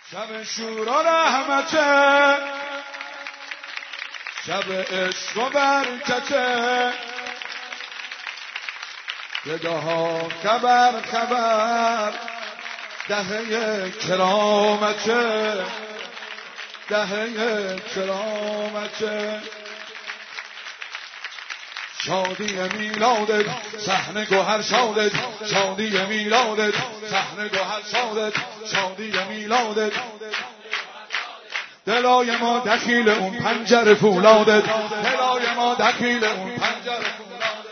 شب شور و رحمته، شب عشق و برکته، گداها خبر خبر، دهه کرامته، دهه کرامته. شادی میلادت صحنه گوهر شادت، شادی میلادت صحنه گوهر شادت، شادی میلادت. دلای ما دخیل اون پنجره فولادت، دلای ما دخیل اون پنجره فولادت.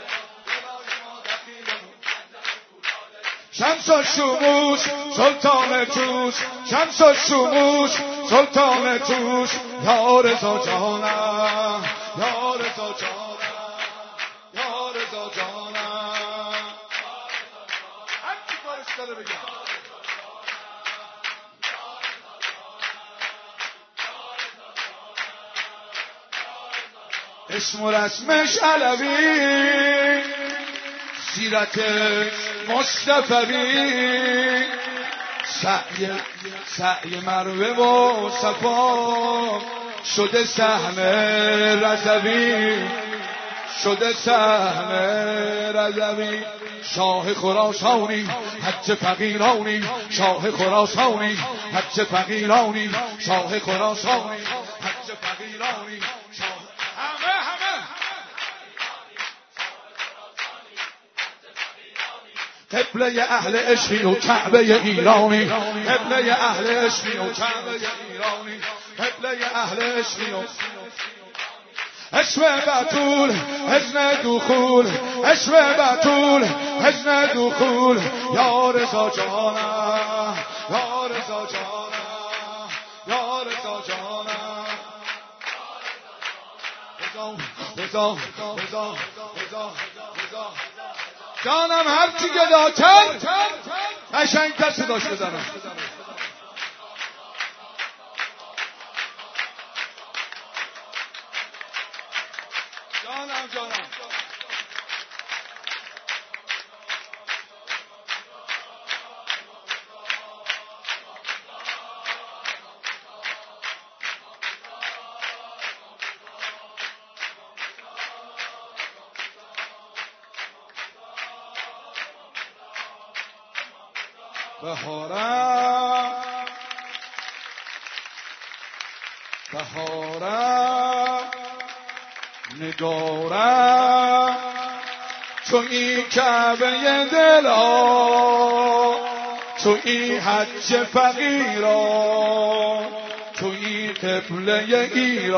شمس و شموش سلطان توس، شمس و شموش سلطان توس. یا رضا جانم، یا رضا جانم، یا رضا جانم. هر چی کارش داره بگم. اسم و رسمش علوی، سیرتش مصطفوی. سعی مروه و صفا شده سهم رضوی، شده سهم رضوی. شاه خراسانی حج فقیرانی، شاه خراسانی حج فقیرانی، شاه خراسانی حج فقیرانی. قبله اهل عشقی و کعبه ایرانی، قبله اهل عشقی و کعبه ایرانی، قبله اهل عشقی و اسم بطول حزن دخول، اسم بطول حزن دخول. یا رضا جانم، یا رضا جانم، یا رضا جانم. رضا رضا رضا رضا جانم. هر چی گدا کرد قشنگ‌تر صداش بزنم. جانم جانم. بهارم بهارم نگارم، تو این کعبه دلا، تو این حج فقیران، تو این قبله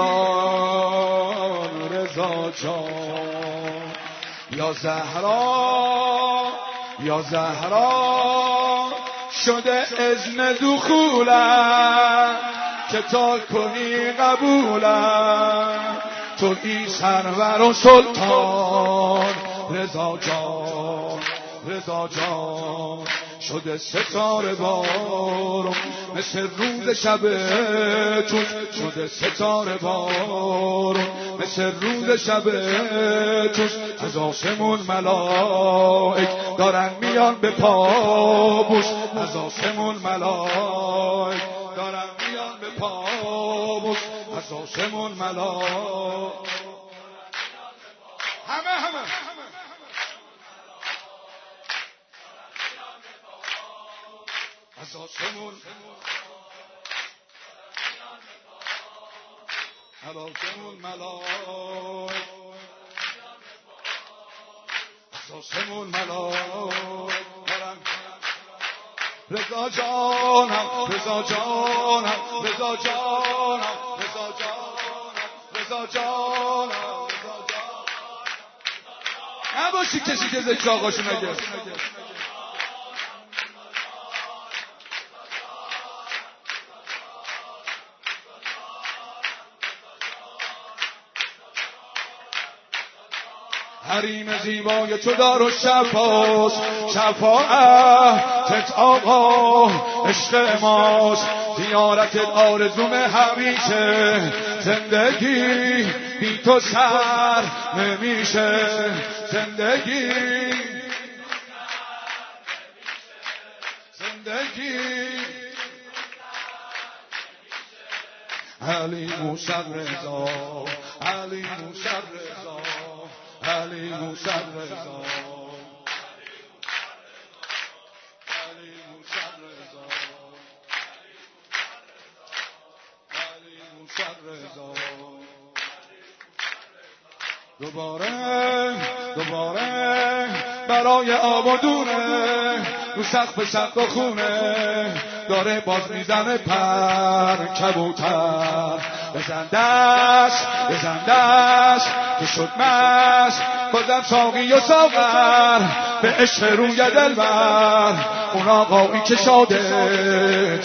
ایران. رضا جان یا زهرا، یا زهرا شده اذن دخولم، که تا کنی قبولم. تو این سرور و سلطان. رضا جان، رضا جان شده ستاره بارون، مثل روز شب چون شده ستاره بارون، مثل روز شب چون. از آسمون ملائک دارن میان به پابوش، از آسمون ملائک دارن میان به پابوش، از آسمون ملائک. همه از آسمون، از آسمون ملائک، از آسمون ملائک. رضا جانم، رضا جانم، رضا جانم، رضا جانم، رضا جانم. نباشی کسی که ذکر آقاشو نگه. حریم زیبای تو دار و شفاست، شفاعت آقا عشق ماست. زیارت آرزوم همیشه، زندگی بی تو سر نمیشه. زندگی زندگی علی موسی رضا، علی موسی رضا، علی موسی رضا، علی موسی رضا، علی موسی رضا. دوباره برای آب و دونه رو سقف سقف خونه داره باز میزنه پر کبوتر. بزن دست که شد مست بازم ساقی و ساغر به عشق روی دلبر. اون آقایی که شاده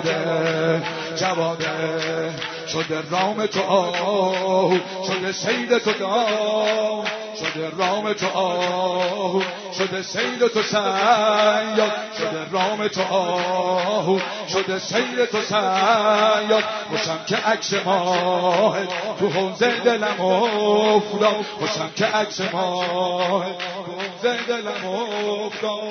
جواده شده رام تو آه، شده سید تو دام، شده رام تو آه، شده سید تو سیاد، شده رام تو آه، شده سید تو سیاد. خوشم که عکس ماه تو حوض دلم افتاد، خوشم که عکس ماه تو حوض دلم افتاد.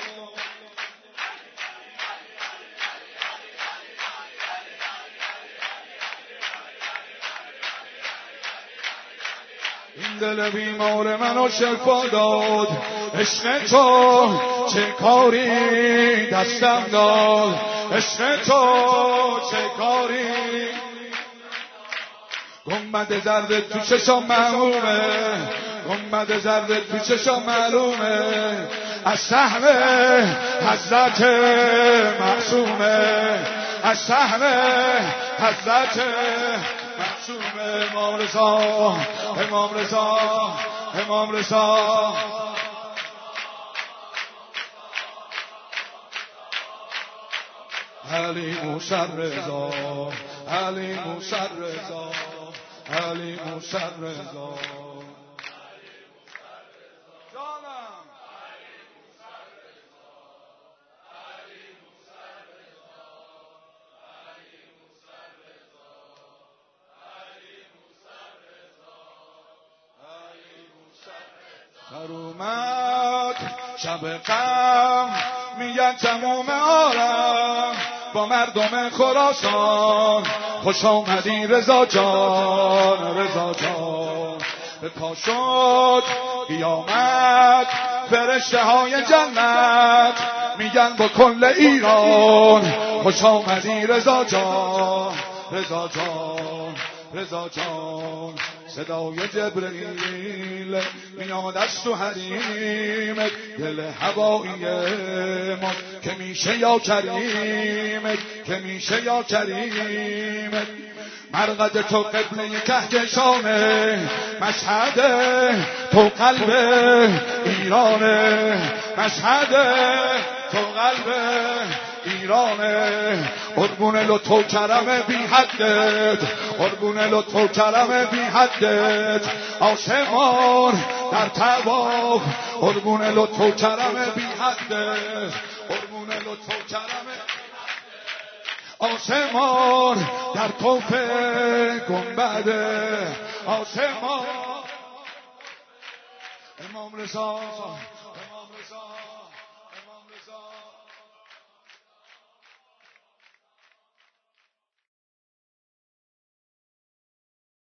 این دل بیمار منو شفا داد، عشق تو چه کاری دستم داد، عشق تو چه کاری. گنبد زرد تو چشم معلومه، گنبد زرد تو چشم معلومه، از سهم حضرت معصومه، از سهم حضرت معصومه. امام رضا، امام رضا، امام رضا. علی موسی رضا، علی موسی رضا، علی موسی رضا. در اومد شب غم میگن تموم عالم با مردم خراسان، خوش آمدی رضا جان، رضا جان. به پا شد قیامت فرشته های جنت میگن با کل ایران، خوش آمدی رضا جان، رضا جان، رضا جان. صدای جبرئیل میاد از تو حریم دل هوایی ما که میشه یا کریم، که میشه یا کریم. مرقد تو قبله کهکشانه، مشهد تو قلب ایرانه، مشهد تو قلب ایرانه. قربون لطف و کرم بی حدت، قربون لطف و کرم بی حدت. آسمان در طواف، قربون لطف و کرم بی حدت، قربون لطف و کرم. آسمان در طوف گنبد آسمان. امام رضا، امام رضا، امام رضا.